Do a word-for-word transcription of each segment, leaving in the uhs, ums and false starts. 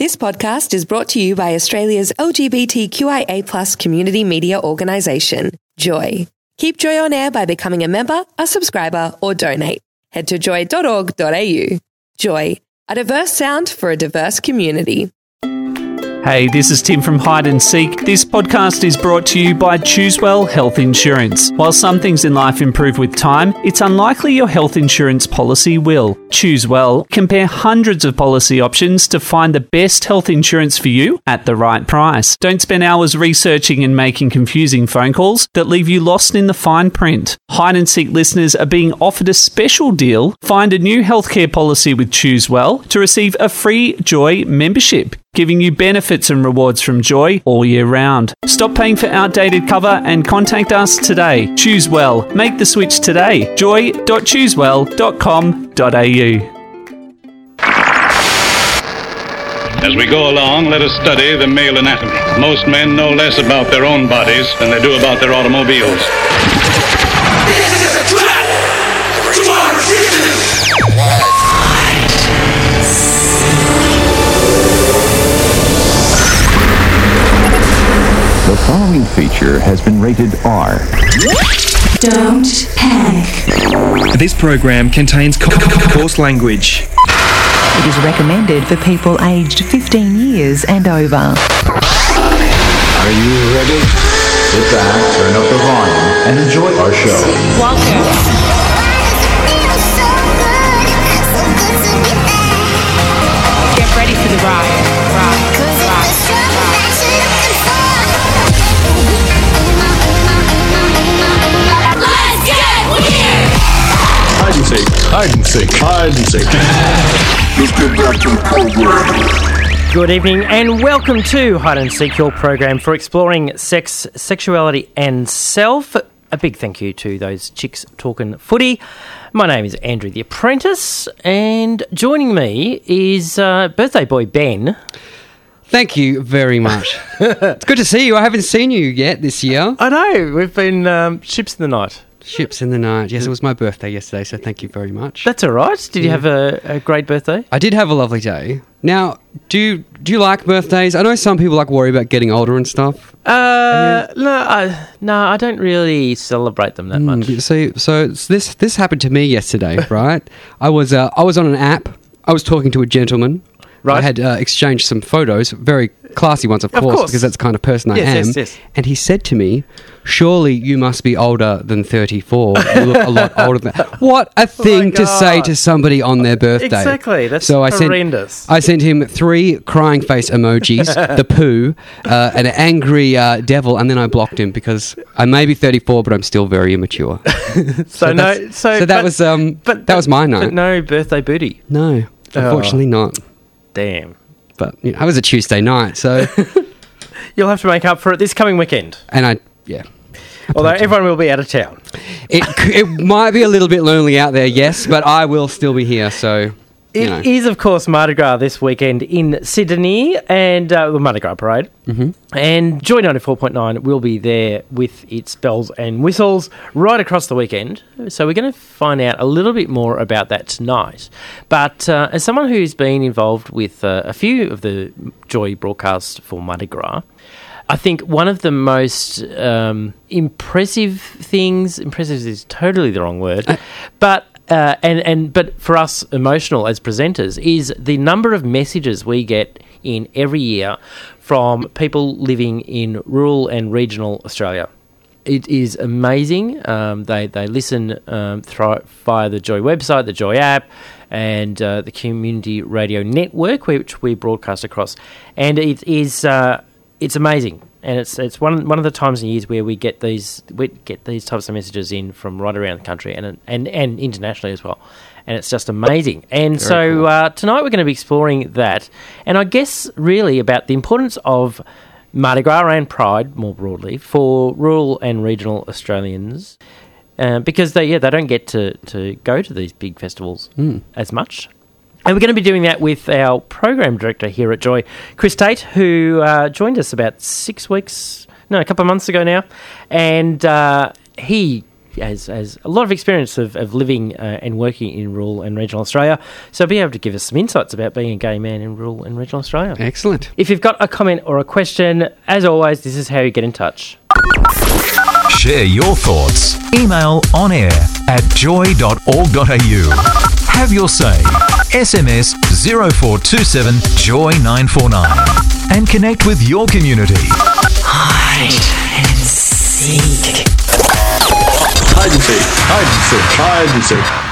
This podcast is brought to you by Australia's L G B T Q I A plus community media organisation, Joy. Keep Joy on air by becoming a member, a subscriber, or donate. Head to joy dot org dot a u. Joy, a diverse sound for a diverse community. Hey, this is Tim from Hide and Seek. This podcast is brought to you by Choosewell Health Insurance. While some things in life improve with time, it's unlikely your health insurance policy will. Choosewell. Compare hundreds of policy options to find the best health insurance for you at the right price. Don't spend hours researching and making confusing phone calls that leave you lost in the fine print. Hide and Seek listeners are being offered a special deal. Find a new healthcare policy with Choosewell to receive a free Joy membership, giving you benefits and rewards from Joy all year round. Stop paying for outdated cover and contact us today. Choose well. Make the switch today. joy dot choosewell dot com dot a u. As we go along, let us study the male anatomy. Most men know less about their own bodies than they do about their automobiles. This is a trap! Come on, The following feature has been rated R. Don't panic. This program contains co- co- coarse language. It is recommended for people aged fifteen years and over. Are you ready? Sit back, turn up the volume, and enjoy our show. Welcome. Get ready for the ride. Ride. Hide and seek, hide and seek, hide and seek. Let's get back to the program. Good evening and welcome to Hide and Seek, your program for exploring sex, sexuality and self. A big thank you to those chicks talking footy. My name is Andrew the Apprentice, and joining me is uh, birthday boy Ben. Thank you very much. It's good to see you. I haven't seen you yet this year. I know, we've been um, ships in the night. Ships in the night. Yes, it was my birthday yesterday, so thank you very much. That's all right. Did you Yeah. have a, a great birthday? I did have a lovely day. Now, do you, do you like birthdays? I know some people like worry about getting older and stuff. Uh, no, I, no, I don't really celebrate them that much. Mm, so, so it's this this happened to me yesterday, right? I was uh, I was on an app. I was talking to a gentleman. Right. I had uh, exchanged some photos, very classy ones, of, Of course, course. because that's the kind of person I Yes, am. yes, yes. And he said to me, "Surely you must be older than thirty-four. You look a lot older than that." What a thing to say God. to somebody on their birthday. Exactly. That's so I horrendous. Sent, I sent him three crying face emojis, the poo, uh, an angry uh, devil, and then I blocked him because I may be thirty-four, but I'm still very immature. So, So no, that's- so, so that but- was, um, but, that was my night. But no birthday booty. No, unfortunately not. Damn. But you know, it was a Tuesday night, so You'll have to make up for it this coming weekend. and I yeah. Although everyone will be out of town. It c- it might be a little bit lonely out there, yes, but I will still be here. So you It know. is, of course, Mardi Gras this weekend in Sydney, and uh, the Mardi Gras Parade. Mm-hmm. And Joy ninety-four point nine will be there with its bells and whistles right across the weekend. So we're going to find out a little bit more about that tonight. But uh, as someone who's been involved with uh, a few of the Joy broadcasts for Mardi Gras, I think one of the most um, impressive things, impressive is totally the wrong word, but uh, and, and but for us emotional as presenters is the number of messages we get in every year from people living in rural and regional Australia. It is amazing. Um, they they listen um, through, via the Joy website, the Joy app, and uh, the Community Radio Network, which we broadcast across, and it is. Uh, It's amazing, and it's it's one one of the times in years where we get these we get these types of messages in from right around the country and and, and internationally as well, and it's just amazing. And Very so cool. uh, tonight we're going to be exploring that, and I guess really about the importance of Mardi Gras and Pride more broadly for rural and regional Australians, uh, because they yeah they don't get to, to go to these big festivals Mm. as much. And we're going to be doing that with our program director here at Joy, Chris Tate, who uh, joined us about six weeks, no, a couple of months ago now. And uh, he has, has a lot of experience of, of living uh, and working in rural and regional Australia. So be able to give us some insights about being a gay man in rural and regional Australia. Excellent. If you've got a comment or a question, as always, this is how you get in touch. Share your thoughts. Email on air at joy dot org dot a u. Have your say. S M S zero four two seven joy nine four nine and connect with your community. Hide and seek. Hide and seek. Hide and seek. Hide and seek.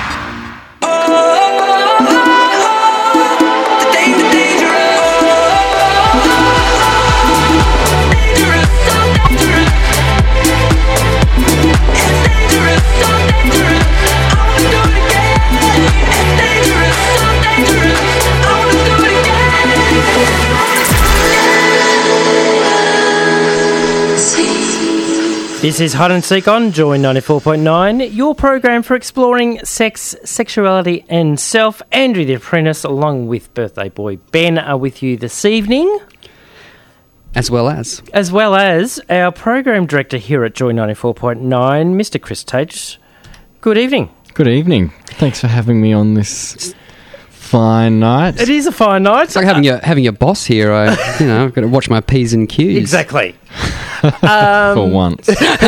This is Hide and Seek on Joy ninety-four point nine, your program for exploring sex, sexuality and self. Andrew the Apprentice, along with birthday boy Ben, are with you this evening. As well as. As well as our program director here at Joy ninety-four point nine, Mister Chris Tage. Good evening. Good evening. Thanks for having me on this fine night. It is a fine night. It's like having your having your boss here. I, you know, I've got to watch my P's and Q's. Exactly. um, For once.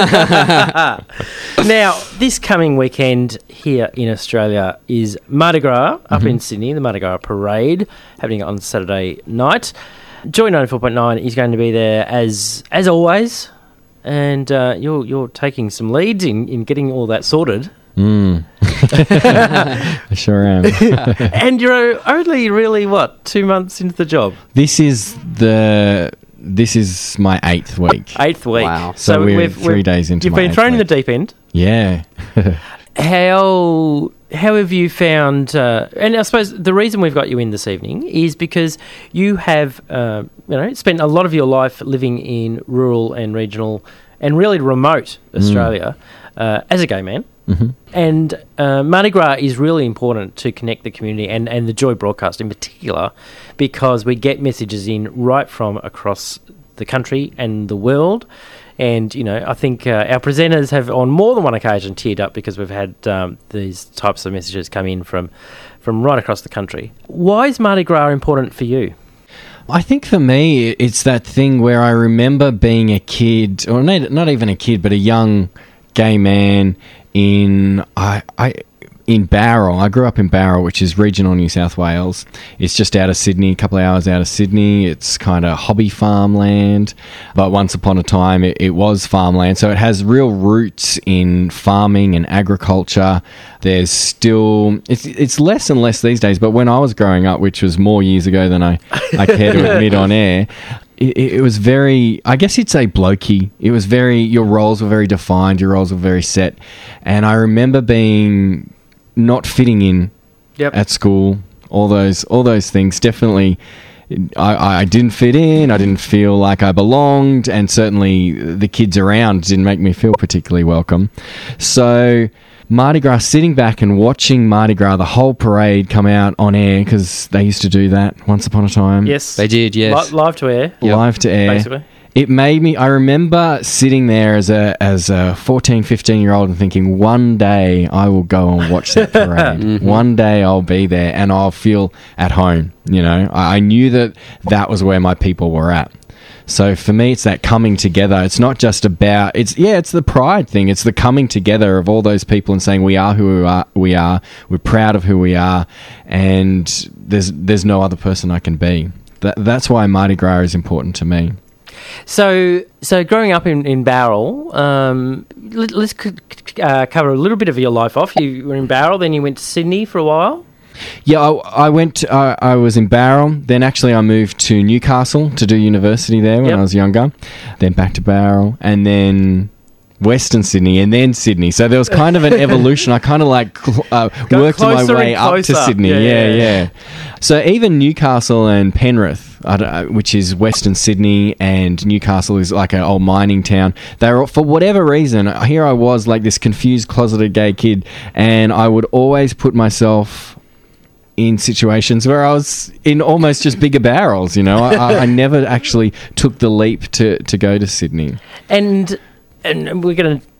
Now, this coming weekend here in Australia is Mardi Gras up Mm-hmm. in Sydney, the Mardi Gras parade happening on Saturday night. Joy ninety-four point nine is going to be there as as always, and uh, you're you're taking some leads in, in getting all that sorted. Mm. I sure am. And you're only really, what, two months into the job? This is the this is my eighth week. Eighth week. Wow. So we're three days into You've my been eighth thrown in week. the deep end. Yeah. How how have you found? Uh, and I suppose the reason we've got you in this evening is because you have, uh, you know, spent a lot of your life living in rural and regional and really remote Australia uh, as a gay man. Mm-hmm. And uh, Mardi Gras is really important to connect the community and, and the Joy broadcast in particular, because we get messages in right from across the country and the world. And, you know, I think uh, our presenters have on more than one occasion teared up because we've had um, these types of messages come in from, from right across the country. Why is Mardi Gras important for you? I think for me, it's that thing where I remember being a kid, or not, not even a kid, but a young gay man in I, I in Bowral. I grew up in Bowral, which is regional New South Wales. It's just out of Sydney, a couple of hours out of Sydney. It's kind of hobby farmland, but once upon a time it, it was farmland. So it has real roots in farming and agriculture. There's still, it's it's less and less these days, but when I was growing up, which was more years ago than I, I care to admit on air, It, it was very, I guess you'd say blokey. It was very, your roles were very defined, your roles were very set. And I remember being not fitting in Yep. at school, all those all those things. Definitely, I, I didn't fit in, I didn't feel like I belonged, and certainly the kids around didn't make me feel particularly welcome. So Mardi Gras, sitting back and watching Mardi Gras, the whole parade come out on air, because they used to do that once upon a time. Yes. They did, yes. Li- live to air. Live to air. Basically. It made me, I remember sitting there as a as a fourteen, fifteen year old and thinking, one day I will go and watch that parade. Mm-hmm. One day I'll be there and I'll feel at home. You know, I, I knew that that was where my people were at. So for me, it's that coming together. It's not just about, it's, yeah, it's the pride thing. It's the coming together of all those people and saying we are who we are, we are, we're proud of who we are, and there's there's no other person I can be. That, that's why Mardi Gras is important to me. So, so growing up in, in Bowral, um, let, let's uh, cover a little bit of your life off. You were in Bowral, then you went to Sydney for a while. Yeah, I, I went. Uh, I was in Bowral. Then actually, I moved to Newcastle to do university there when Yep. I was younger. Then back to Bowral, and then Western Sydney, and then Sydney. So there was kind of an evolution. I kind of like cl- uh, Go worked my closer way and up to closer. Sydney. Yeah, Yeah, yeah, yeah. yeah. So even Newcastle and Penrith, I don't, uh, which is Western Sydney, and Newcastle is like an old mining town. They were, for whatever reason, here I was like this confused, closeted gay kid, and I would always put myself in situations where I was in almost just bigger barrels, you know. I, I, I never actually took the leap to, to go to Sydney. And and we're going to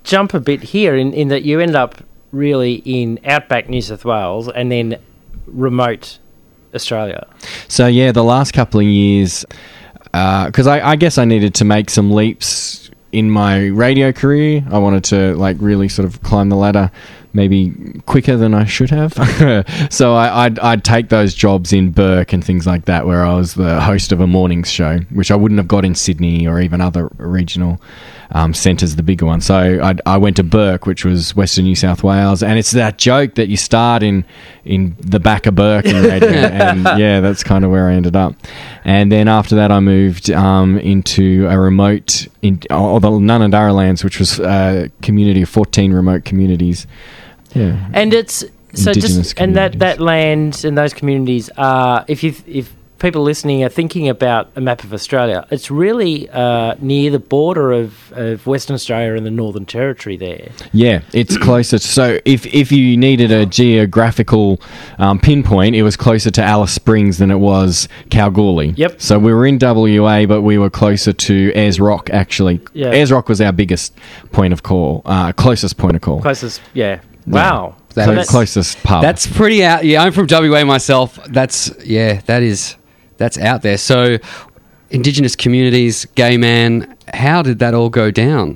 jump a bit here in, in that you end up really in outback New South Wales and then remote Australia. So yeah, the last couple of years, because I, I guess I needed to make some leaps in my radio career. I wanted to like really sort of climb the ladder maybe quicker than I should have. So I, I'd, I'd take those jobs in Burke and things like that, where I was the host of a mornings show, which I wouldn't have got in Sydney or even other regional um, centres, the bigger one. So I, I went to Burke, which was Western New South Wales, and it's that joke that you start in in the back of Burke in radio, and yeah, that's kind of where I ended up. And then after that, I moved um, into a remote, in, or the Nunandarra Lands, which was a community of fourteen remote communities. Yeah, and it's so Indigenous just and that, that land and those communities are, if you if people listening are thinking about a map of Australia, it's really uh, near the border of, of Western Australia and the Northern Territory there. Yeah, it's closer. So if if you needed a geographical um, pinpoint, it was closer to Alice Springs than it was Kalgoorlie. Yep. So we were in W A, but we were closer to Ayers Rock, actually. Yeah. Ayers Rock was our biggest point of call, uh, closest point of call. Closest, yeah. Wow. Yeah. That So is- closest pub. That's pretty out. Yeah, I'm from W A myself. That's yeah, that is that's out there. So, Indigenous communities, gay man. How did that all go down?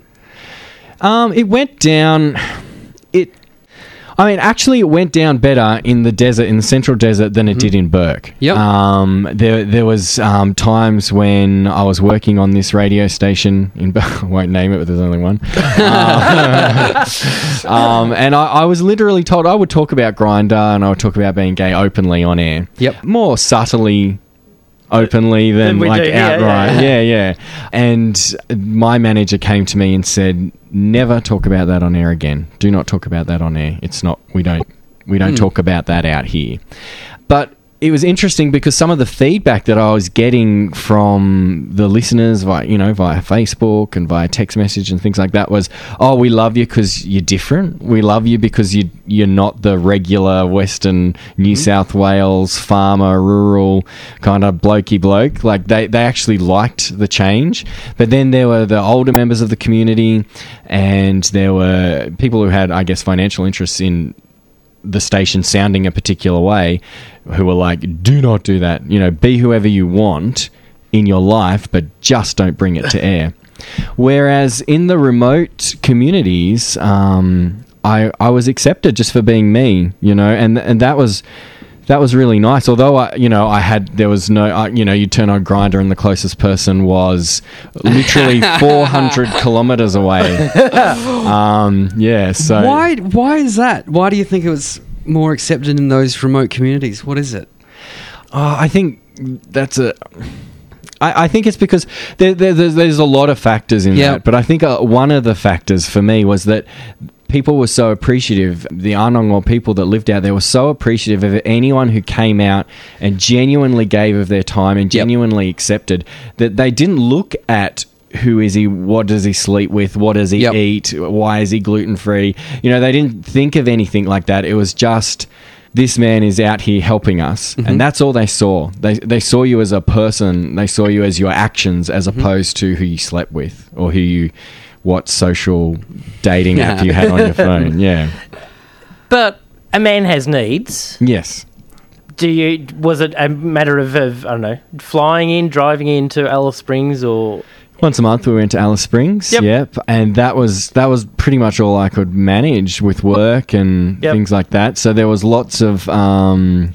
Um, it went down. It. I mean, actually, it went down better in the desert, in the central desert, than it did in Burke. Yep. Um, there, there was um, times when I was working on this radio station in Burke. I won't name it, but there's only one. um, um, and I, I was literally told I would talk about Grindr and I would talk about being gay openly on air. Yep. More subtly. Openly than Than we like do, yeah, outright, yeah. yeah, yeah. And my manager came to me and said, "Never talk about that on air again. Do not talk about that on air. It's not. We don't. We don't Hmm. talk about that out here." But it was interesting because some of the feedback that I was getting from the listeners, via you know, via Facebook and via text message and things like that, was, "Oh, we love you because you're different. We love you because you you're not the regular Western New South Wales farmer, rural kind of blokey bloke." Like they they actually liked the change. But then there were the older members of the community, and there were people who had, I guess, financial interests in the station sounding a particular way, who were like, "Do not do that. You know, be whoever you want in your life, but just don't bring it to air." Whereas in the remote communities, um, I I was accepted just for being me, you know, and and that was that was really nice. Although I, you know, I had there was no, I, you know, you turn on Grindr and the closest person was literally four hundred kilometers away. Um, yeah. So Why? Why is that? Why do you think it was more accepted in those remote communities? What is it? Oh, I think that's a. I, I think it's because there, there, there's, there's a lot of factors in Yep. that, but I think uh, one of the factors for me was that people were so appreciative. The Anangor people that lived out there were so appreciative of anyone who came out and genuinely gave of their time and genuinely accepted, that they didn't look at who is he, what does he sleep with, what does he Yep. eat, why is he gluten-free. You know, they didn't think of anything like that. It was just, this man is out here helping us. Mm-hmm. And that's all they saw. They they saw you as a person. They saw you as your actions as Mm-hmm. opposed to who you slept with or who you, what social dating app you had on your phone. Yeah. But a man has needs. Yes. Do you? Was it a matter of, of I don't know, flying in, driving into Alice Springs, or Once a month we went to Alice Springs. Yep. Yep. And that was that was pretty much all I could manage with work and Yep. things like that. So there was lots of um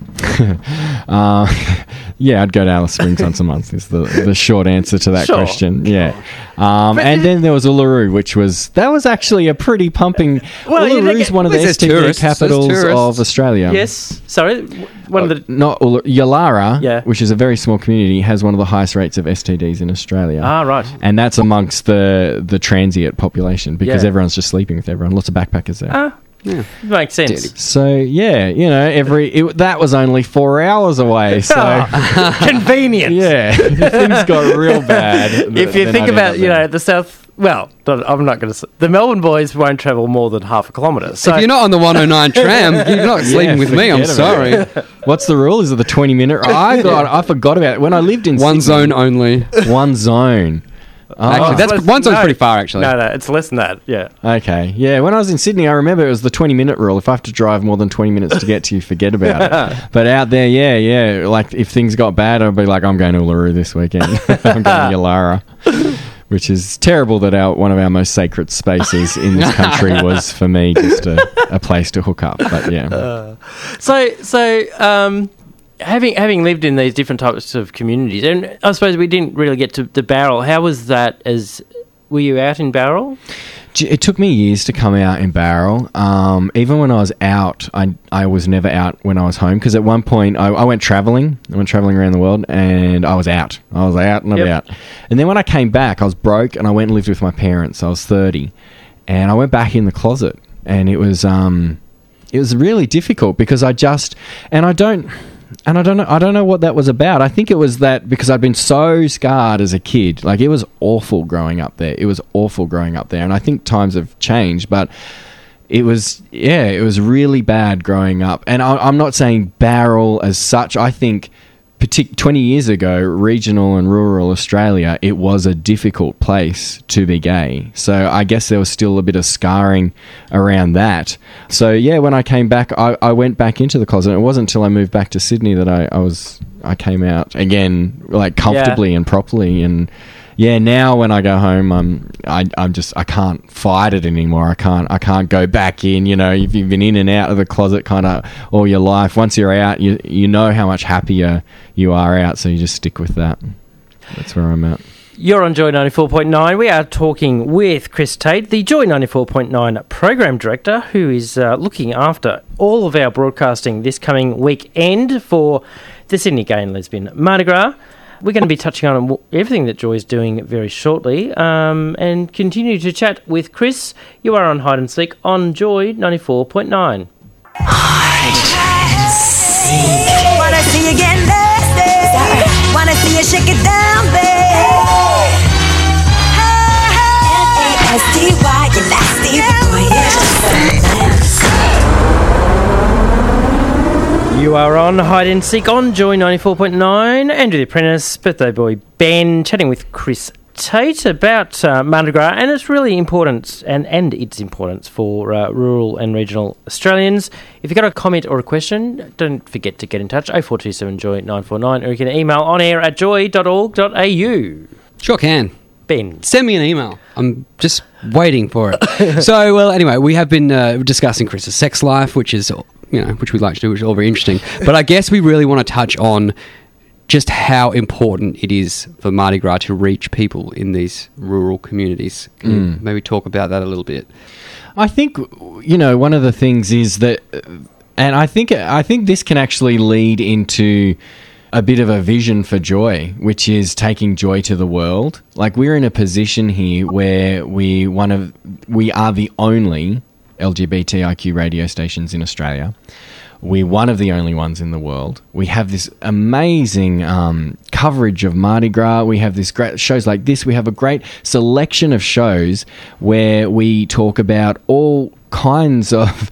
uh yeah, I'd go to Alice Springs once a month is the the short answer to that Sure. question. Yeah. Um and then there was Uluru, which was that was actually a pretty pumping Well, you Uluru's think- one of the Well, S there's T D tourists, there's capitals tourists. of Australia. yes? Sorry, one of the. Not Uluru, Yalara, Yeah. which is a very small community, has one of the highest rates of S T Ds in Australia. Ah, right. And that's amongst the the transient population because Yeah. everyone's just sleeping with everyone. Lots of backpackers there. Ah, Yeah. makes sense. So yeah, you know, every it, that was only four hours away. So Convenient. yeah, things got real bad. If you Then think I'd end about, up you there. know, the south. Well, not- I'm not going to. The Melbourne boys won't travel more than half a kilometre. So If you're not on the one oh nine tram, you're not sleeping Yeah, with me. I'm forget sorry. about it. What's the rule? Is it the twenty minute? I got. I forgot about it when I lived in One Sydney. zone only. One zone. Oh. Actually, that's Less- one song's no. pretty far. Actually, No, no, it's less than that. Yeah. Okay. Yeah, when I was in Sydney, I remember it was the twenty-minute rule. If I have to drive more than twenty minutes to get to you, forget about it. But out there, yeah, yeah, like if things got bad, I'd be like, I'm going to Uluru this weekend. I'm going to Yalara. Which is terrible that our one of our most sacred spaces in this country was, for me, just a, a place to hook up. But, yeah. Uh, so, so um, having having lived in these different types of communities, and I suppose we didn't really get to the Barrel. How was that as... Were you out in Barrel? It took me years to come out in Barrel. Um, even when I was out, I I was never out when I was home, because at one point I, I went travelling. I went travelling around the world, and I was out. I was out and Yep. about. And then when I came back, I was broke, and I went and lived with my parents. I was thirty, and I went back in the closet, and it was um, it was really difficult because I just and I don't. And I don't know I don't know what that was about. I think it was that because I'd been so scarred as a kid. Like, it was awful growing up there. It was awful growing up there. And I think times have changed, but it was, yeah, it was really bad growing up. And I, I'm not saying Barrel as such. I think partic- twenty years ago, regional and rural Australia, it was a difficult place to be gay. So I guess there was still a bit of scarring around that. So yeah, when I came back, I, I went back into the closet. It wasn't until I moved back to Sydney that I, I was I came out again, like comfortably Yeah. and properly. And yeah, now when I go home, I'm I I'm just I can't fight it anymore. I can't I can't go back in. You know, if you've been in and out of the closet kind of all your life, once you're out, you you know how much happier you are out. So you just stick with that. That's where I'm at. You're on Joy ninety-four point nine. We are talking with Chris Tate, the Joy ninety-four point nine Program Director, who is uh, looking after all of our broadcasting this coming weekend for the Sydney Gay and Lesbian Mardi Gras. We're going to be touching on w- everything that Joy is doing very shortly, um, and continue to chat with Chris. You are on Hide and Seek on Joy ninety-four point nine. Wanna see you get nasty? Wanna see you shake it down, babe? N A S T Y, you nasty boy. You are on Hide and Seek on Joy ninety-four point nine. Andrew the Apprentice, birthday boy Ben, chatting with Chris Tate about uh, Mardi Gras and its really important and, and its importance for uh, rural and regional Australians. If you've got a comment or a question, don't forget to get in touch, oh four two seven Joy nine four nine, or you can email on air at joy dot org dot a u. Sure can. Ben. Send me an email. I'm just waiting for it. So, well, anyway, we have been uh, discussing Chris's sex life, which is, you know, which we like to do, which is all very interesting. But I guess we really want to touch on just how important it is for Mardi Gras to reach people in these rural communities. Can you Mm. maybe talk about that a little bit? I think, you know, one of the things is that, and I think I think this can actually lead into a bit of a vision for Joy, which is taking joy to the world. Like, we're in a position here where we one of we are the only L G B T I Q radio stations in Australia. We're one of the only ones in the world. We have this amazing um, coverage of Mardi Gras. We have this great shows like this. We have a great selection of shows where we talk about all kinds of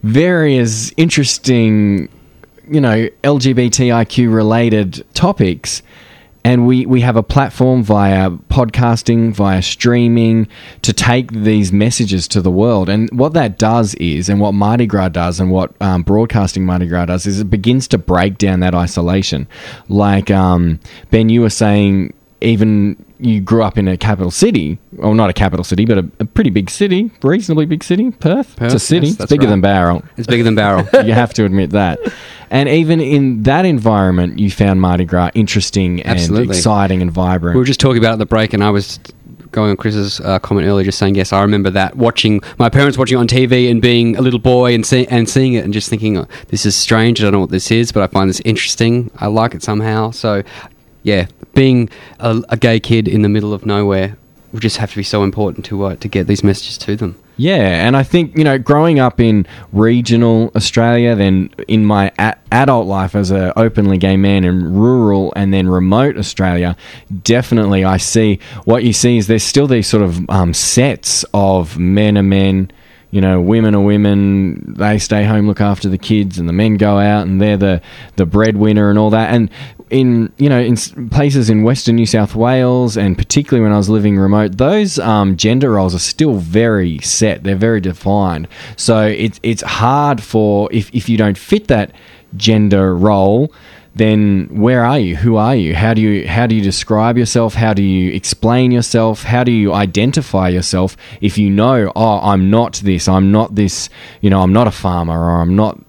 various interesting, you know, L G B T I Q related topics. And we, we have a platform via podcasting, via streaming, to take these messages to the world. And what that does is, and what Mardi Gras does, and what um, broadcasting Mardi Gras does, is it begins to break down that isolation. Like, um, Ben, you were saying, even you grew up in a capital city, well, not a capital city, but a, a pretty big city, reasonably big city, Perth. Perth, it's a city. yes, It's that's bigger right. than Barrel. It's bigger than Barrel. You have to admit that. And even in that environment, you found Mardi Gras interesting and Absolutely. exciting and vibrant. We were just talking about it at the break, and I was going on Chris's uh, comment earlier, just saying, yes, I remember that, watching my parents watching it on T V and being a little boy and, see, and seeing it and just thinking, oh, this is strange, I don't know what this is, but I find this interesting, I like it somehow. So, yeah, being a, a gay kid in the middle of nowhere would just have to be so important to uh, to get these messages to them. Yeah, and I think, you know, growing up in regional Australia, then in my a- adult life as an openly gay man in rural and then remote Australia, definitely I see, what you see is there's still these sort of um, sets of men are men, You know, women are women. They stay home, look after the kids, and the men go out, and they're the, the breadwinner and all that. And in you know in s- places in Western New South Wales, and particularly when I was living remote, those um, gender roles are still very set. They're very defined. So it's it's hard for if if you don't fit that gender role, then where are you? Who are you? How do you how do you describe yourself? How do you explain yourself? How do you identify yourself if you know, oh, I'm not this, I'm not this, you know, I'm not a farmer, or I'm not,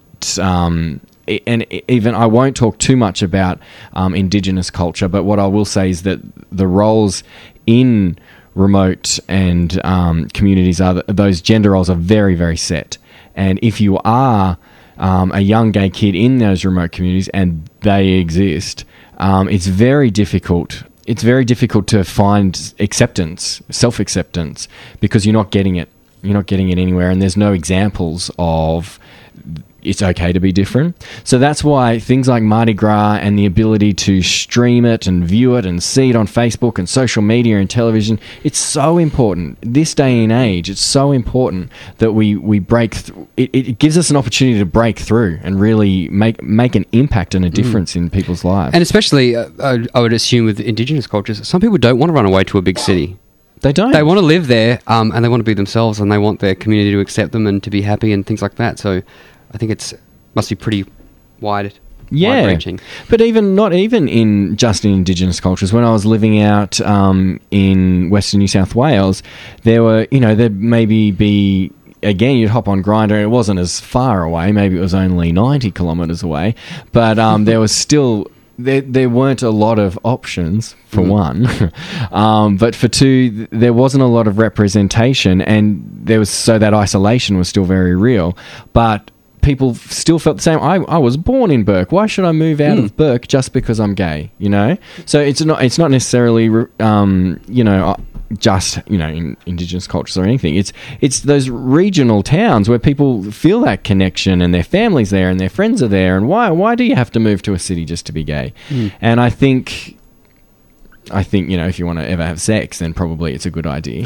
um, and even I won't talk too much about um, Indigenous culture, but what I will say is that the roles in remote and um, communities are, those gender roles are very, very set. And if you are Um, a young gay kid in those remote communities, and they exist, um, it's very difficult. It's very difficult to find acceptance, self-acceptance, because you're not getting it. You're not getting it anywhere, and there's no examples of it's okay to be different. So that's why things like Mardi Gras and the ability to stream it and view it and see it on Facebook and social media and television, it's so important. This day and age, it's so important that we, we break through. It, it gives us an opportunity to break through and really make make an impact and a difference mm. in people's lives. And especially, uh, I, I would assume with Indigenous cultures, some people don't want to run away to a big city. They don't. They want to live there, um, and they want to be themselves, and they want their community to accept them and to be happy and things like that. So I think it's must be pretty wide, yeah. wide-reaching. But even not even in just in Indigenous cultures. When I was living out um, in Western New South Wales, there were, you know, there'd maybe be, again, you'd hop on Grindr, and it wasn't as far away. Maybe it was only ninety kilometres away, but um, there was still. There, there weren't a lot of options, for mm. one. um, but for two, th- there wasn't a lot of representation, and there was so that isolation was still very real. But people still felt the same. I, I was born in Bourke. Why should I move out mm. of Bourke just because I'm gay? You know. So it's not. It's not necessarily. Um, you know. Just, you know, in Indigenous cultures or anything. It's it's those regional towns where people feel that connection, and their family's there and their friends are there. And why why do you have to move to a city just to be gay? Mm. And I think. I think, you know, if you want to ever have sex, then probably it's a good idea.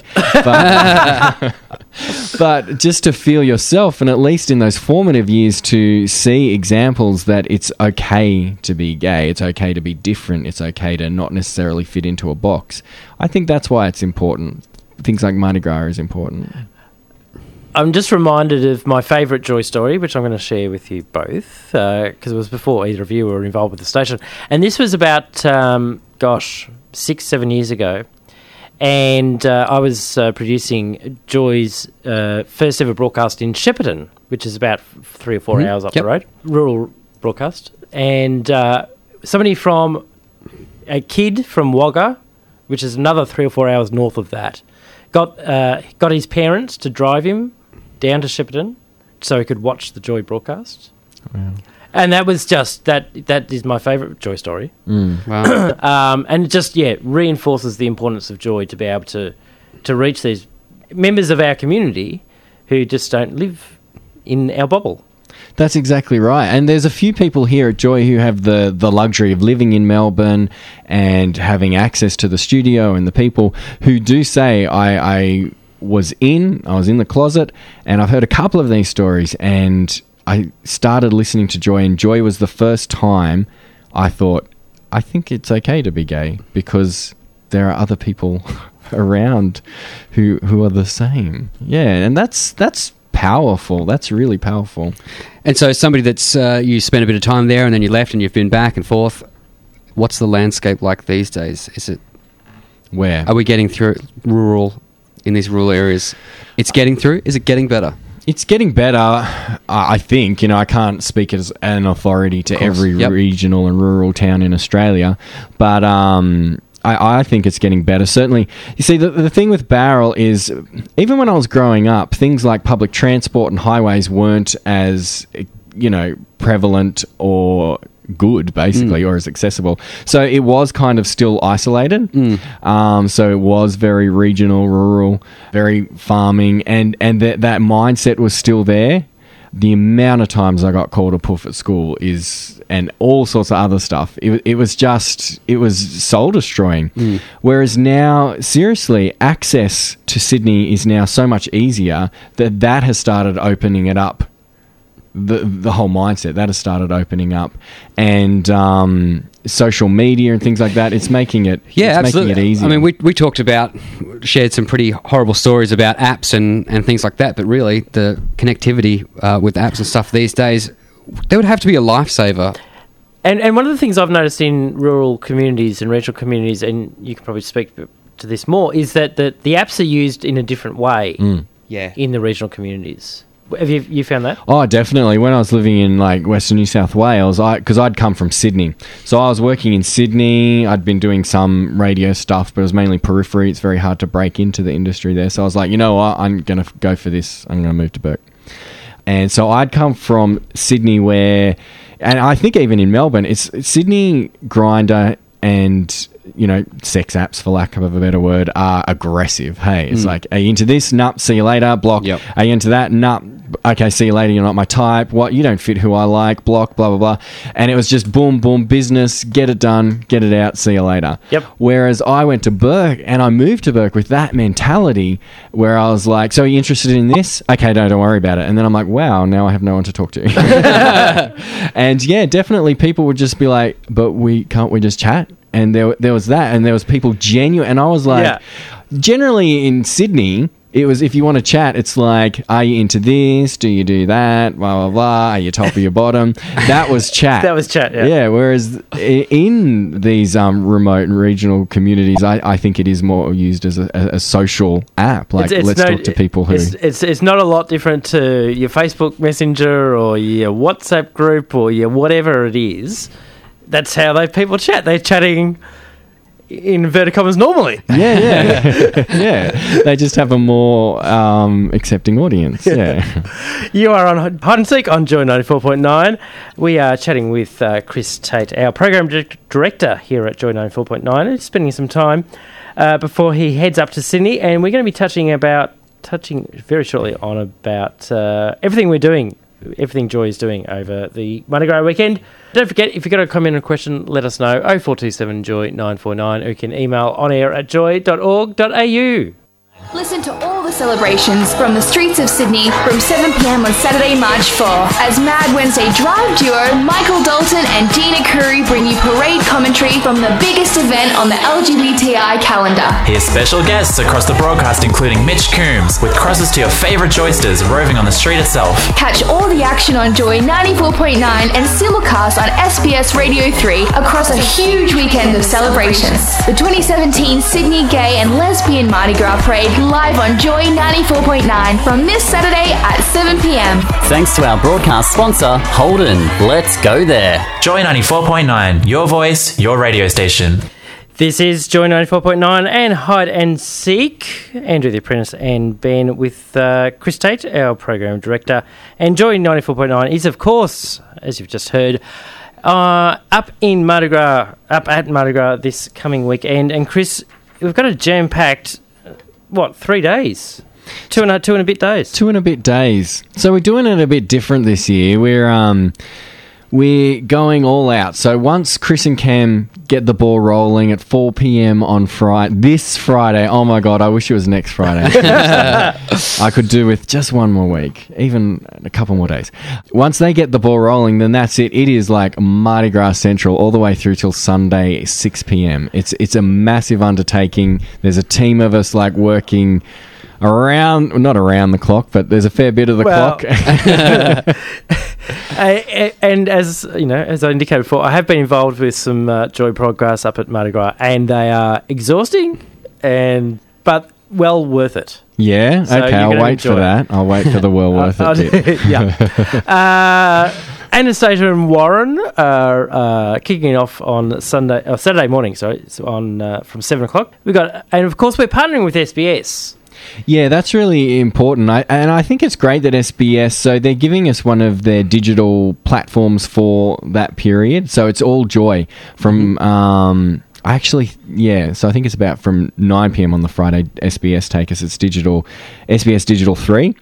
But, but just to feel yourself, and at least in those formative years, to see examples that it's okay to be gay, it's okay to be different, it's okay to not necessarily fit into a box. I think that's why it's important. Things like Mardi Gras is important. I'm just reminded of my favourite Joy story, which I'm going to share with you both, because uh, it was before either of you were involved with the station. And this was about, um, gosh, six, seven years ago. And uh, I was uh, producing Joy's uh, first ever broadcast in Shepparton, which is about three or four mm-hmm. hours up yep. the road, rural broadcast. And uh, somebody from, a kid from Wagga, which is another three or four hours north of that, got uh, got his parents to drive him down to Shepparton so he could watch the Joy broadcast. Wow. And that was just, that that is my favourite Joy story. Mm. Wow. um, and it just, yeah, reinforces the importance of Joy to be able to, to reach these members of our community who just don't live in our bubble. That's exactly right. And there's a few people here at Joy who have the, the luxury of living in Melbourne and having access to the studio and the people who do say, I, I was in, I was in the closet, and I've heard a couple of these stories, and I started listening to Joy, and Joy was the first time I thought, I think it's okay to be gay, because there are other people around who who are the same. Yeah, and that's that's powerful. That's really powerful. And so somebody that's, uh, you spent a bit of time there and then you left and you've been back and forth, what's the landscape like these days? Is it... Where? Are we getting through rural, in these rural areas? It's getting through? Is it getting better? It's getting better, I think. You know, I can't speak as an authority to every yep. regional and rural town in Australia, but um, I, I think it's getting better. Certainly, you see, the, the thing with Bowral is, even when I was growing up, things like public transport and highways weren't as, you know, prevalent or good, basically, mm. or as accessible. So it was kind of still isolated. Mm. Um, so it was very regional, rural, very farming, and, and that that mindset was still there. the amount of times I got called a poof at school is, and all sorts of other stuff. It, it was just, it was soul destroying. Mm. Whereas now, seriously, access to Sydney is now so much easier that that has started opening it up. The the whole mindset that has started opening up, and um, social media and things like that. It's making it Yeah, it's absolutely. making it easier. I mean, we we talked about, shared some pretty horrible stories about apps and, and things like that, but really the connectivity uh, with apps and stuff these days, they would have to be a lifesaver. And and one of the things I've noticed in rural communities and regional communities, and you can probably speak to this more, is that the, the apps are used in a different way Mm. Yeah. in the regional communities. Have you, you found that? Oh, definitely. When I was living in like Western New South Wales, I because I'd come from Sydney, so I was working in Sydney. I'd been doing some radio stuff, but it was mainly periphery. It's very hard to break into the industry there. So I was like, you know what, I'm going to go for this. I'm going to move to Bourke. And so I'd come from Sydney, where, and I think even in Melbourne, it's, it's Sydney, Grindr, and you know, sex apps, for lack of a better word, are aggressive. Hey, it's Mm. like, are you into this? Nup, see you later. Block. Yep. Are you into that? Nup. Okay, see you later. You're not my type. What? You don't fit who I like. Block. Blah blah blah. And it was just boom, boom, business. Get it done. Get it out. See you later. Yep. Whereas I went to Bourke, and I moved to Bourke with that mentality, where I was like, "So are you interested in this? Okay, no, don't worry about it." And then I'm like, "Wow, now I have no one to talk to." And yeah, definitely, people would just be like, "But we can't we just chat?" And there, there was that, and there was people genuine, and I was like, Yeah. generally in Sydney, it was, if you want to chat, it's like, are you into this? Do you do that? Blah, blah, blah. Are you top of your bottom? That was chat. That was chat, yeah. Yeah, whereas i- in these um, remote and regional communities, I, I think it is more used as a, a, a social app. Like, It's- it's let's no- talk to people who... It's, it's it's not a lot different to your Facebook Messenger or your WhatsApp group or your whatever it is. That's how they people chat. They're chatting in inverted commas normally. Yeah, yeah. Yeah. They just have a more um, accepting audience. Yeah. You are on Hide and Seek on Joy ninety-four point nine. We are chatting with uh, Chris Tate, our program di- director here at Joy ninety-four point nine, and spending some time uh, before he heads up to Sydney. And we're going to be touching about touching very shortly on about uh, everything we're doing, everything Joy is doing over the Mardi Gras weekend. Don't forget, if you've got a comment or question, let us know. oh four two seven Joy nine four nine, or you can email on air at joy dot org dot a u. Listen to all the celebrations from the streets of Sydney from seven p.m. on Saturday, March fourth, as Mad Wednesday Drive duo Michael Dalton and Dina Curry bring you parade commentary from the biggest event on the L G B T I calendar. Here's special guests across the broadcast, including Mitch Coombs, with crosses to your favourite joysters roving on the street itself. Catch all the action on Joy ninety-four point nine and simulcast on S B S Radio three across a huge weekend of celebrations. The twenty seventeen Sydney Gay and Lesbian Mardi Gras Parade live on Joy ninety-four point nine from this Saturday at seven p.m. Thanks to our broadcast sponsor, Holden. Let's go there. Joy ninety-four point nine, your voice, your radio station. This is Joy ninety-four point nine and Hide and Seek. Andrew the Apprentice and Ben with uh, Chris Tate, our program director. And Joy ninety-four point nine is, of course, as you've just heard, uh, up in Mardi Gras, up at Mardi Gras this coming weekend. And Chris, we've got a jam-packed, what, three days? Two and a, two and a bit days. Two and a bit days. So we're doing it a bit different this year. We're um, we're going all out. So once Chris and Cam get the ball rolling at four p.m. on Friday, this Friday. Oh my God, I wish it was next Friday. I could do with just one more week, even a couple more days. Once they get the ball rolling, then that's it. It is like Mardi Gras Central all the way through till Sunday six p.m. It's it's a massive undertaking. There's a team of us like working around, not around the clock, but there's a fair bit of the Well, clock. Uh, and as you know, as I indicated before, I have been involved with some uh, Joy broadcasts up at Mardi Gras, and they are exhausting, and but well worth it. Yeah, So okay, you're I'll gonna wait for enjoy it. that. I'll wait for the well worth I'll- it bit. yeah. Uh, Anastasia and Warren are uh, kicking it off on Sunday, uh, Saturday morning. Sorry, it's on uh, from seven o'clock. We got, and of course, we're partnering with S B S. Yeah, that's really important. I, and I think it's great that S B S, so they're giving us one of their digital platforms for that period. So it's all Joy from um, I actually, yeah, so I think it's about from nine p.m. on the Friday, S B S take us. It's digital, S B S Digital three.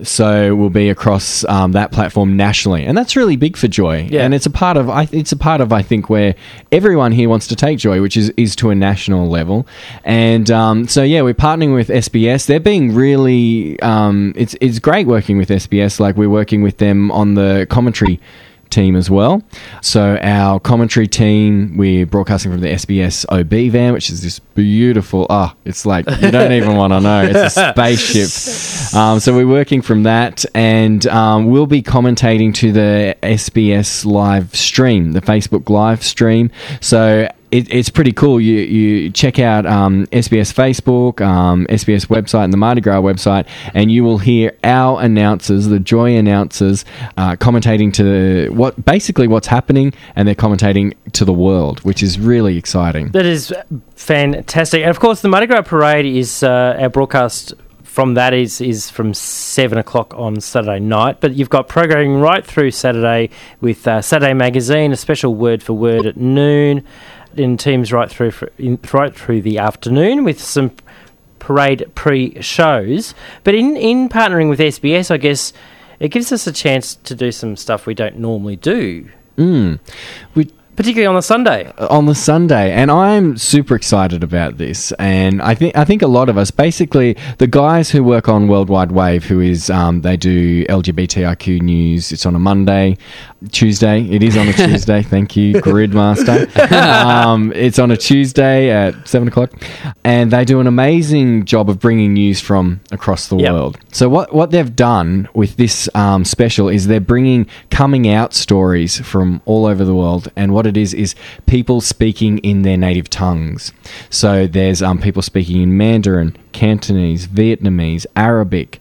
So we'll be across um, that platform nationally. And that's really big for Joy. Yeah. And it's a part of, I, it's a part of, I think, where everyone here wants to take Joy, which is, is to a national level. And um, so, yeah, we're partnering with S B S. They're being really, um, it's, it's great working with S B S. Like, we're working with them on the commentary team as well. So our commentary team, we're broadcasting from the S B S O B van, which is this beautiful, oh, it's like, you don't even want to know. It's a spaceship. Um, so we're working from that, and um, we'll be commentating to the S B S live stream, the Facebook live stream. So It, it's pretty cool. You you check out um, S B S Facebook, um, S B S website, and the Mardi Gras website, and you will hear our announcers, the Joy announcers, uh, commentating to what basically what's happening, and they're commentating to the world, which is really exciting. That is fantastic. And of course, the Mardi Gras Parade is uh, our broadcast. From that is is from seven o'clock on Saturday night, but you've got programming right through Saturday with uh, Saturday Magazine, a special word for word at noon, in teams right through for, in, right through the afternoon with some parade pre-shows. But in, in partnering with S B S, I guess it gives us a chance to do some stuff we don't normally do. Mm. We Particularly on the Sunday. On the Sunday. And I'm super excited about this. And I think I think a lot of us, basically, the guys who work on Worldwide Wave, who is, um, they do L G B T I Q news. It's on a Monday, Tuesday. It is on a Tuesday. Thank you, Gridmaster. Um, it's on a Tuesday at seven o'clock. And they do an amazing job of bringing news from across the yep. world. So what, what they've done with this um, special is they're bringing coming out stories from all over the world. And what it is is people speaking in their native tongues. So there's um, people speaking in Mandarin, Cantonese, Vietnamese, Arabic,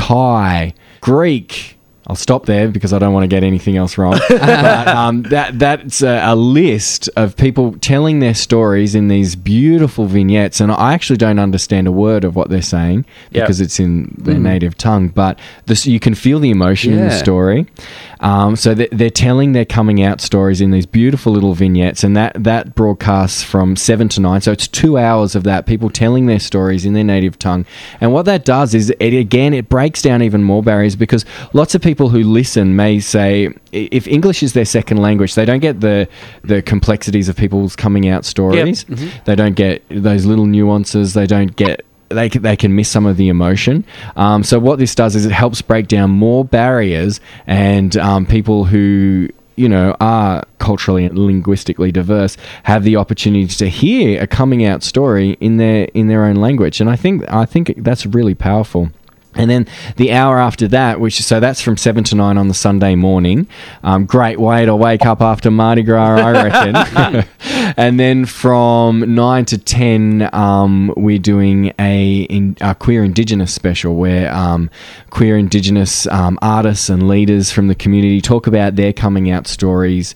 Thai, Greek. I'll stop there because I don't want to get anything else wrong. but, um, that that's a, a list of people telling their stories in these beautiful vignettes, and I actually don't understand a word of what they're saying because yep. it's in their mm. native tongue. But this, you can feel the emotion yeah. in the story. Um, so they're, they're telling their coming out stories in these beautiful little vignettes, and that that broadcasts from seven to nine. So it's two hours of that, people telling their stories in their native tongue. And what that does is, it again, it breaks down even more barriers, because lots of people who listen may say, if English is their second language, they don't get the the complexities of people's coming out stories. Yep. Mm-hmm. They don't get those little nuances. They don't get they can, they can miss some of the emotion. Um, so what this does is it helps break down more barriers, and um, people who, you know, are culturally and linguistically diverse have the opportunity to hear a coming out story in their in their own language. And I think I think that's really powerful. And then the hour after that, which so that's from seven to nine on the Sunday morning. Um, great way to wake up after Mardi Gras, I reckon. And then from nine to ten, um, we're doing a, in, a queer Indigenous special where um, queer Indigenous um, artists and leaders from the community talk about their coming out stories.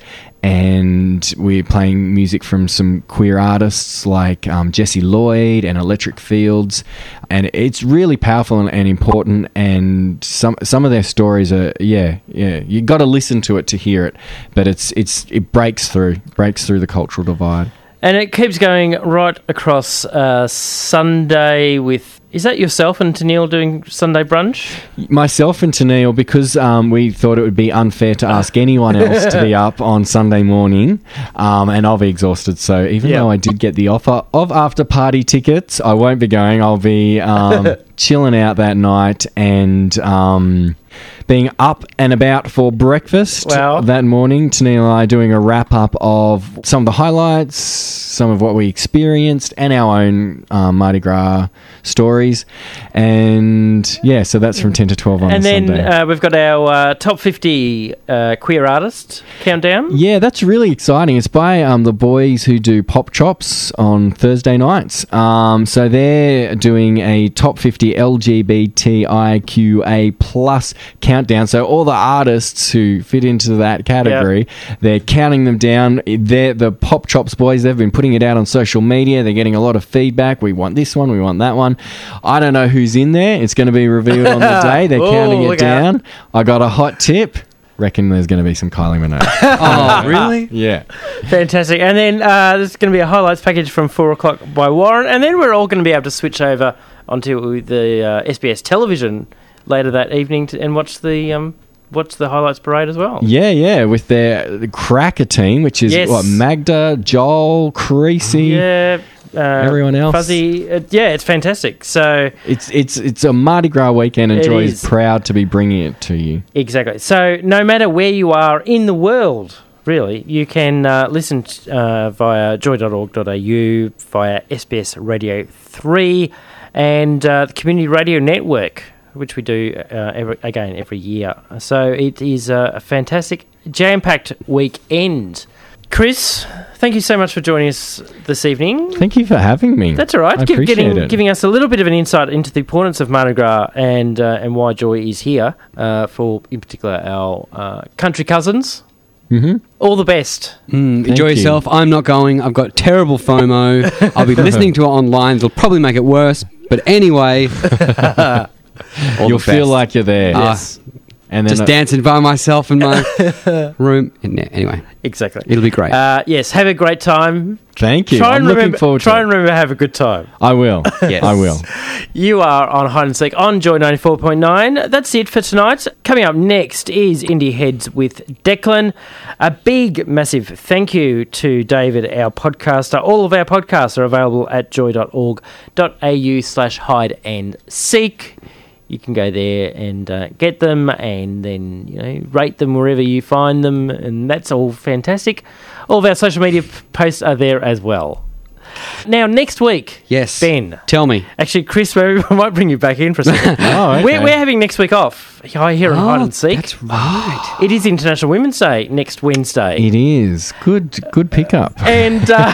And we're playing music from some queer artists like um, Jesse Lloyd and Electric Fields, and it's really powerful and, and important. And some some of their stories are yeah yeah you got to listen to it to hear it, but it's it's it breaks through breaks through the cultural divide. And it keeps going right across uh, Sunday with... Is that yourself and Tennille doing Sunday brunch? Myself and Tennille, because um, we thought it would be unfair to ask anyone else to be up on Sunday morning, um, and I'll be exhausted. So even yep. though I did get the offer of after-party tickets, I won't be going. I'll be um, chilling out that night and... Um, being up and about for breakfast wow. that morning. Tennille and I doing a wrap-up of some of the highlights, some of what we experienced, and our own um, Mardi Gras stories. And, yeah, so that's from ten to twelve on and the Sunday. And then uh, we've got our uh, top fifty uh, queer artists countdown. Yeah, that's really exciting. It's by um, the boys who do Pop Chops on Thursday nights. Um, so they're doing a top fifty L G B T I Q A plus countdown. So all the artists who fit into that category, yep. they're counting them down. They're the Pop Chops boys. They've been putting it out on social media. They're getting a lot of feedback. We want this one. We want that one. I don't know who's in there. It's going to be revealed on the day. They're Ooh, counting it down. out. I got a hot tip. reckon there's going to be some Kylie Minogue. Oh, really? Yeah. Fantastic. And then uh, there's going to be a highlights package from four o'clock by Warren, and then we're all going to be able to switch over onto the uh, S B S television later that evening to, and watch the um, watch the highlights parade as well. Yeah, yeah, with their the Cracker team, which is Yes. what Magda, Joel, Creasy, Yeah. Uh, everyone else. Fuzzy. Uh, yeah, it's fantastic. So It's it's it's a Mardi Gras weekend, and It Joy is. is proud to be bringing it to you. Exactly. So no matter where you are in the world, really, you can uh, listen t- uh, via joy dot org dot a u, via S B S Radio three, and uh, the Community Radio Network, which we do, uh, every, again, every year. So it is uh, a fantastic, jam-packed weekend. Chris, thank you so much for joining us this evening. Thank you for having me. That's all right. I Give- appreciate getting, it. Giving us a little bit of an insight into the importance of Mardi Gras and uh, and why Joy is here uh, for, in particular, our uh, country cousins. Mm-hmm. All the best. Mm, Thank enjoy you. yourself. I'm not going. I've got terrible FOMO. I'll be listening to it online. It'll probably make it worse. But anyway, all You'll the feel best. like you're there. Yes. And then Just uh, dancing by myself in my room. And, yeah, anyway, Exactly. it'll be great. Uh, yes, have a great time. Thank you. Try I'm and looking remember, forward to try it. and remember to have a good time. I will. Yes. I will. You are on Hide and Seek on Joy ninety-four point nine. That's it for tonight. Coming up next is Indie Heads with Declan. A big, massive thank you to David, our podcaster. All of our podcasts are available at joy dot org dot a u slash hide and seek. You can go there and uh, get them, and then, you know, rate them wherever you find them, and that's all fantastic. All of our social media p- posts are there as well. Now, next week, yes. Ben. Tell me. Actually, Chris, we might bring you back in for a second. Oh, okay. we're, we're having next week off here on Hide Oh, and Seek. that's right. It is International Women's Day next Wednesday. It is. Good good pickup. And uh,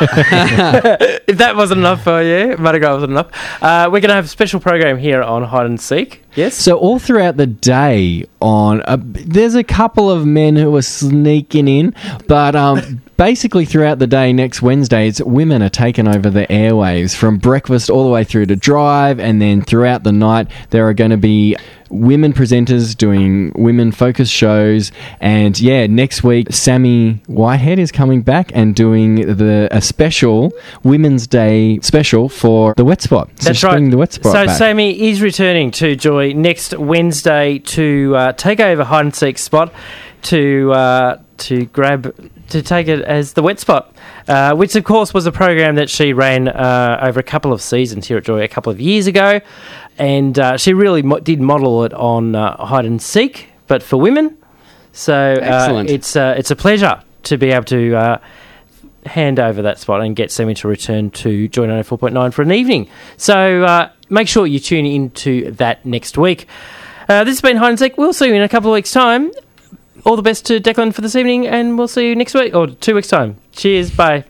if that wasn't enough for you, Mardi Gras wasn't enough, uh, we're going to have a special program here on Hide and Seek. Yes? So all throughout the day on, uh, there's a couple of men who are sneaking in, but um, basically throughout the day next Wednesday, it's women are taking over the airwaves from breakfast all the way through to drive, and then throughout the night there are going to be women presenters doing women focused shows. And yeah, next week Sammy Whitehead is coming back and doing the a special Women's Day special for the Wet Spot. So That's she's right. bringing the Wet Spot So back. Sammy is returning to Joy next Wednesday to uh, take over Hide and Seek spot, to uh, to grab to take it as the Wet Spot, uh, which of course was a program that she ran uh, over a couple of seasons here at Joy a couple of years ago, and uh, she really mo- did model it on uh, Hide and Seek, but for women. So uh, Excellent. it's uh, it's a pleasure to be able to uh, hand over that spot and get Sammy to return to Joy ninety-four point nine for an evening. So uh, make sure you tune into that next week. Uh, this has been Hide and Seek. We'll see you in a couple of weeks' time. All the best to Declan for this evening, and we'll see you next week, or two weeks' time. Cheers, bye.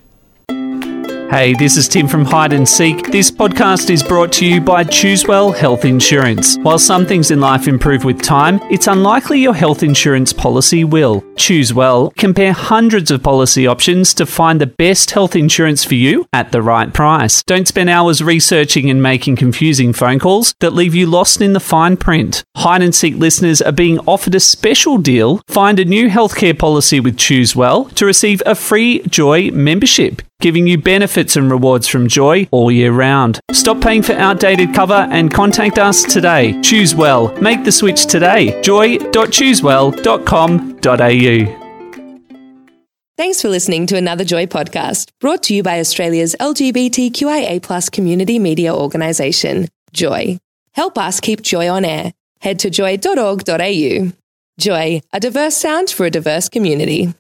Hey, this is Tim from Hide and Seek. This podcast is brought to you by Choosewell Health Insurance. While some things in life improve with time, it's unlikely your health insurance policy will. Choosewell. Compare hundreds of policy options to find the best health insurance for you at the right price. Don't spend hours researching and making confusing phone calls that leave you lost in the fine print. Hide and Seek listeners are being offered a special deal. Find a new healthcare policy with Choosewell to receive a free Joy membership, giving you benefits and rewards from Joy all year round. Stop paying for outdated cover and contact us today. Choose well. Make the switch today. joy dot choosewell dot com dot a u. Thanks for listening to another Joy podcast, brought to you by Australia's L G B T Q I A plus community media organisation, Joy. Help us keep Joy on air. Head to joy dot org dot a u. Joy, a diverse sound for a diverse community.